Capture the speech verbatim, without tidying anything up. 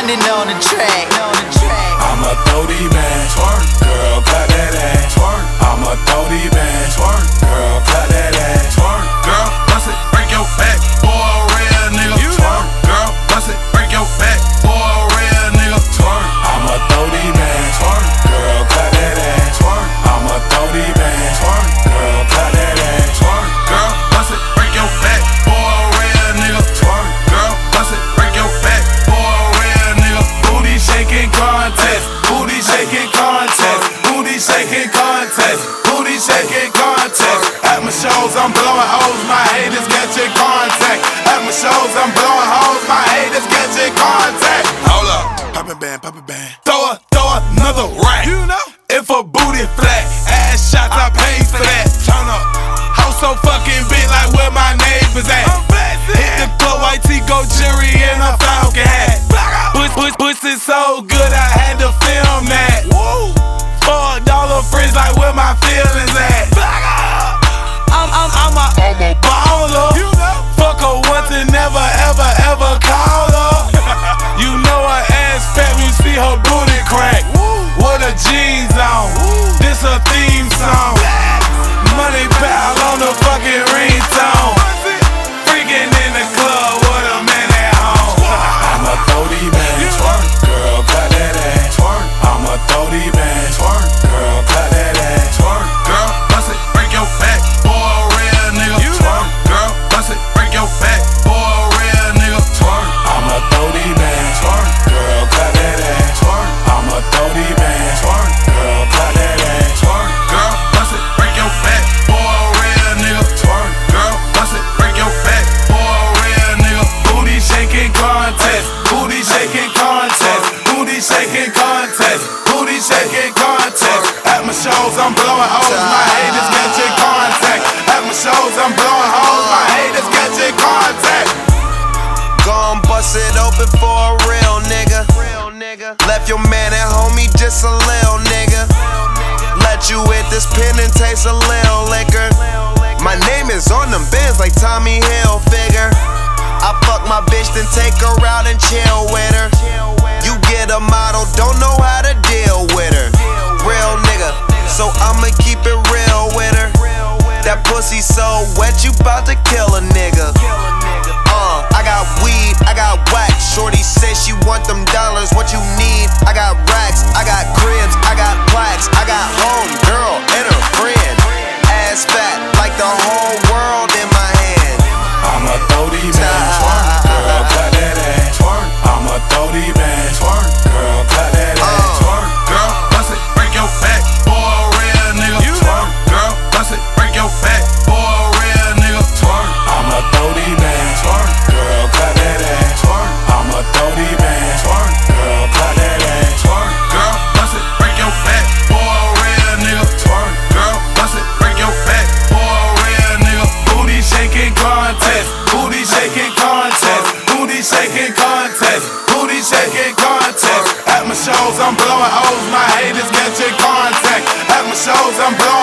Brandon on the track. I'ma throw these bands, girl, clap that ass. I'ma throw these bands, girl, clap that ass. Girl, bust it, break your back, boy, a real nigga. Girl, bust it, break your back, boy, a real nigga. I'ma throw these bands, girl, clap that ass. I'ma throw these bands, girl, clap that ass. Girl, bust it, break your back, boy, a real nigga. Girl, bust it, break your back, boy, a real nigga. Booty shaking contest, booty shaking contest, booty shaking contest, booty shaking contest. At my shows, I'm blowing hoes, my haters get your contact. At my shows, I'm blowing hoes, my haters get your contact. Hold up, pop it band, pop it band. Throw a, throw another rack. You know, If a booty flat, ass shots, I pay for that. turn up. House so fucking big, like where my neighbors at. I'm blasting. Hit the club, white tee, go jury, and a Falcon hat. Puss, puss, pussy so good, I had to film that. Woo. Four dollar fridge, like where my feelings at. I'm, I'm, I'm a, I'm a baller. You know, Fuck her once and never, ever, ever call her. You know her ass fat when you see her booty crack. With her jeans on, this a theme song. Money pal on the fucking ringtone. Freaking in the club with a man at home. I'ma throw these bands, girl, clap that ass. I'ma throw these bands, girl, clap that ass. girl, bust it, break your back, boy, a real nigga. Girl, bust it, break your back, boy, a real nigga. I'ma throw these bands, girl, clap that ass. I'ma throw these bands, girl, clap that ass. Girl, bust it, break your back, boy, a real nigga. Girl, bust it, break your back, boy, a real nigga. Booty shaking contest, booty shaking contest, booty shaking contest, booty shaking contest. At my shows, I'm blowing hoes, my haters get your contact. At my shows, I'm blowing hoes, my haters get your contact. Gon' bust it open for a real nigga. Left your man at home, he just a lil nigga. Let you hit this pin and taste a lil liquor. My name is on them bins like Tommy Hilfiger. I fuck my bitch, then take her out and chill with her. You get a model, don't know how to deal with her. Real nigga, so I'ma keep it real with her. That pussy so wet, you bout to kill a nigga. Uh, I got weed, I got wax. Shorty says she want them dollars, what you need? I got racks, I got cribs, I got plaques. I got home girl and her friend. Ass fat like the whole world in my hand. I'ma throw these bands, girl, clap that ass. I'ma throw these bands, girl, clap that ass. Girl, bust it, break your back, boy, a real nigga. Girl, bust it, break your back, boy, a real nigga. I'ma throw these bands, girl, clap that ass. I'ma throw these bands, girl, clap that ass. Girl, bust it, break your back, boy, a real nigga. Girl, bust it, break your back, boy, a real nigga. Booty shaking contest, booty shaking contest, booty shaking contest, booty shaking contest. At my shows, I'm blowing hoes, my haters get your contact. At my shows, I'm blowing